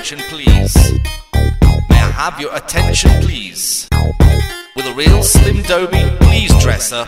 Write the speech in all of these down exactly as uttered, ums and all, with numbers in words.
attention, please? May I have your attention, please? Will the real Slim Doby please dress up?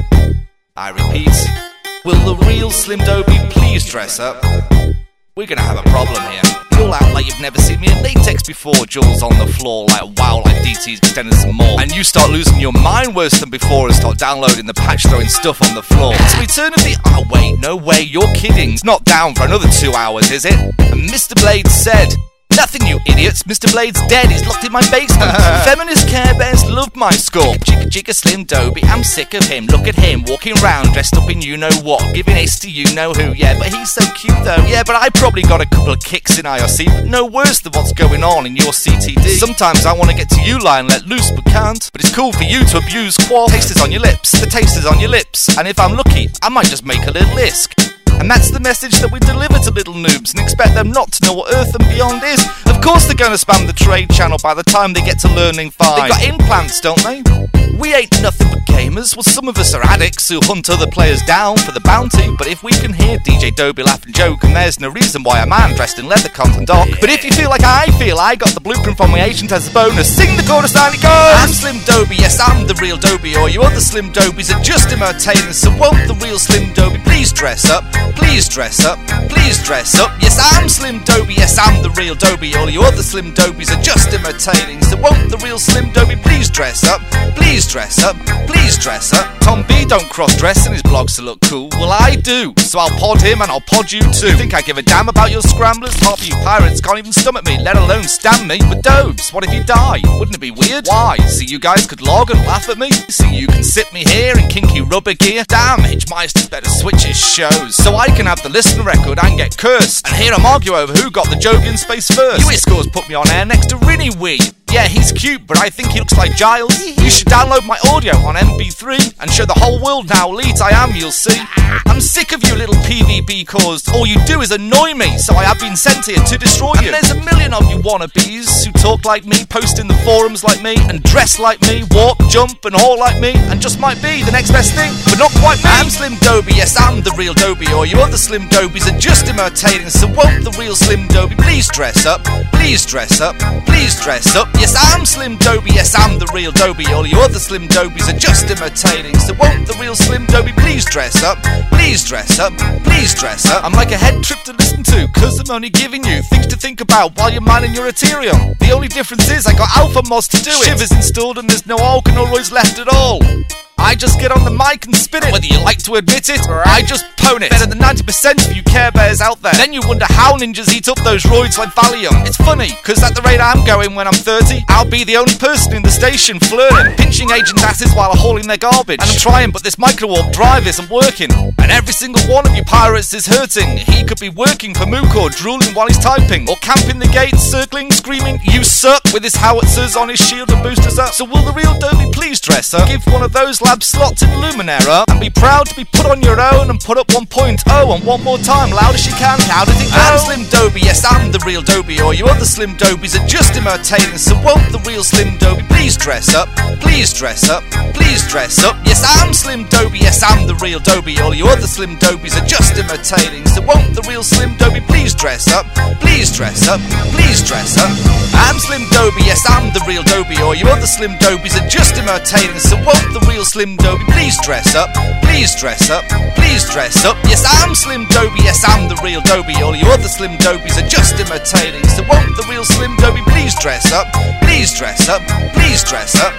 I repeat, will the real Slim Doby please dress up? We're gonna have a problem here. You'll act like you've never seen me in latex before. Jewels on the floor like wow, like D T's extended some more. And you start losing your mind worse than before and start downloading the patch, throwing stuff on the floor. So eternity, oh wait, no way, you're kidding. It's not down for another two hours, is it? And Mister Blades said, nothing, you idiots. Mister Blade's dead. He's locked in my basement. Feminist Care Bears loved my score. Jigga jigga Slim Doby, I'm sick of him. Look at him walking round dressed up in you know what, giving ace to you know who. Yeah, but he's so cute though. Yeah, but I probably got a couple of kicks in I R C, but no worse than what's going on in your C T D. Sometimes I want to get to you lying let loose, but can't. But it's cool for you to abuse qual. Taste is on your lips. The taste is on your lips. And if I'm lucky, I might just make a little isque. And that's the message that we deliver to little noobs and expect them not to know what Earth and Beyond is. Of course they're going to spam the trade channel by the time they get to learning five. They've got implants, don't they? We ain't nothing but gamers. Well, some of us are addicts who hunt other players down for the bounty. But if we can hear D J Doby laugh and joke, and there's no reason why a man dressed in leather can't undock. Yeah. But if you feel like I feel, I got the blueprint from my agent as a bonus. Sing the chorus and it goes. I'm Slim Doby, yes I'm the real Doby. Or you other Slim Dobys are just imitating. So won't the real Slim Doby please dress up? Please dress up, please dress up. Yes, I'm Slim Doby, yes, I'm the real Doby. All you other Slim Dobys are just imitating. So won't the real Slim Doby please dress up? Please dress up, please dress up. Tom B don't cross-dress in his blogs to look cool. Well, I do, so I'll pod him and I'll pod you too. Think I give a damn about your scramblers? Half of you pirates can't even stomach me, let alone stand me. But Dobes, what if you die? Wouldn't it be weird? Why? So you guys could log and laugh at me? So you can sit me here in kinky rubber gear? Damn, Hitchmeister's better switch his shows, so I can have the listener record and get cursed. And hear him argue over who got the joke in space first. U S scores put me on air next to Rinny Wee. Yeah, he's cute, but I think he looks like Giles. You should download my audio on M P three and show the whole world how elite I am, you'll see. I'm sick of you little P V B cores. All you do is annoy me, so I have been sent here to destroy you. And there's a million of you wannabes who talk like me, post in the forums like me, and dress like me, walk, jump, and all like me, and just might be the next best thing, but not quite me. I'm Slim Doby, yes, I'm the real Doby. Or you other Slim Dobys are just imitating. So won't the real Slim Doby please dress up? Please dress up, please dress up. Yes, I'm Slim Doby, yes, I'm the real Doby. All you other Slim Dobys are just imitating. So won't the real Slim Doby please dress up? Please dress up, please dress up. I'm like a head trip to listen to, cause I'm only giving you things to think about while you're mining your Ethereum. The only difference is I got alpha mods to do it. Shivers installed and there's no organoids left at all. I just get on the mic and spit it. Whether you like to admit it, or I just pwn it. Better than ninety percent of you Care Bears out there. Then you wonder how ninjas eat up those roids like Valium. It's funny, cause at the rate I'm going when I'm thirty, I'll be the only person in the station flirting, pinching agents' asses while hauling their garbage. And I'm trying, but this micro-warp drive isn't working. And every single one of you pirates is hurting. He could be working for Mookor, drooling while he's typing, or camping the gates, circling, screaming, you suck, with his howitzers on his shield and boosters up. So will the real Doby please dress up? Give one of those lab slots in Luminera and be proud to be put on your own and put up one point oh and one more time, loud as you can. How does it go? I'm Slim Doby, yes, I'm the real Doby. Or you other Slim Dobys are just imitating. So won't the real Slim Doby please dress up? Please dress up, please dress up. Yes, I'm Slim Doby, yes, I'm the real Doby. All you other Slim Dobys are just imitating. So won't the real Slim Doby please dress up? Please dress up, please dress up. I'm Slim Doby, yes, I'm the real Doby. Or you other Slim Dobys are just imitating. So won't the real Slim Doby please dress up? Please dress up, please dress up. Yes, I'm Slim Doby, yes, I'm the real Doby. All you other Slim Dobys are just imitating. So won't the real Slim Doby please dress up? Please dress up, please dress up.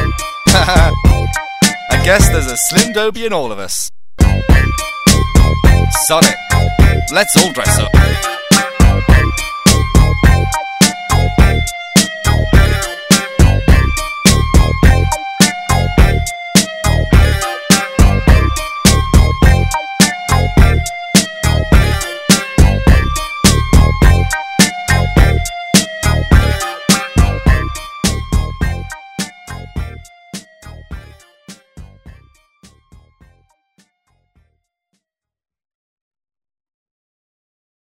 I guess there's a Slim Doby in all of us. Sod it, let's all dress up.